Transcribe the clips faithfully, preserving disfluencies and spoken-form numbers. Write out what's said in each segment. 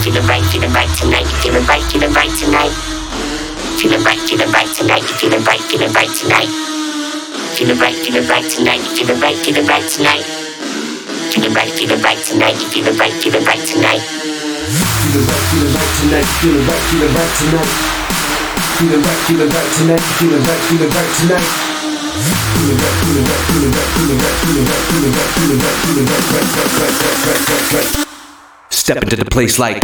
feeling right, feeling right tonight. You feeling right, feeling right tonight. Feeling right, feeling right tonight. You feeling right, feeling right tonight. Feeling right, feeling right tonight. You feeling right, feeling right tonight. Feeling right, feeling right tonight. You feeling right, feeling right tonight. Feeling right, feeling right tonight. Feeling right, feeling right tonight. Feeling right, feeling right tonight. Feeling right, feeling right tonight. Feeling right, feeling right, feeling right, feeling right, feeling right, feeling right, feeling right, feeling right, right, right, right, right, right, right, right. Step into the place like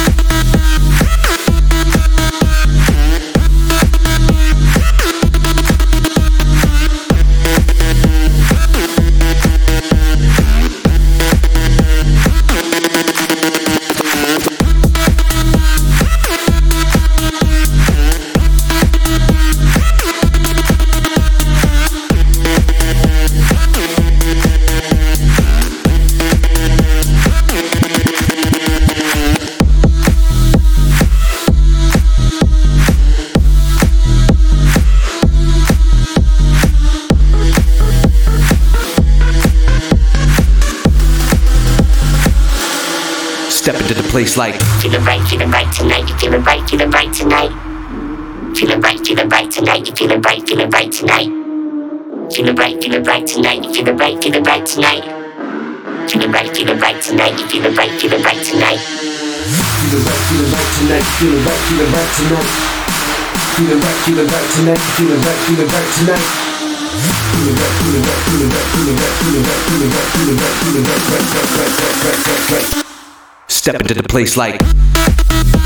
Step into the place like feeling right, feeling right tonight. You feeling right, feeling right tonight. Feeling right, feeling right tonight. You feeling right, feeling right tonight. Feeling right, feeling right tonight. You feeling right, feeling right tonight. Feeling right, feeling right tonight. You feeling right, feeling right tonight. Feeling right, feeling right tonight. Feeling right, feeling right tonight. Feeling right, feeling right tonight. Feeling right, feeling right tonight. Feeling right, feeling right, feeling right, feeling right, feeling right, feeling right, feeling right, feeling right, right, right, right, right, right, right, right. step into the place like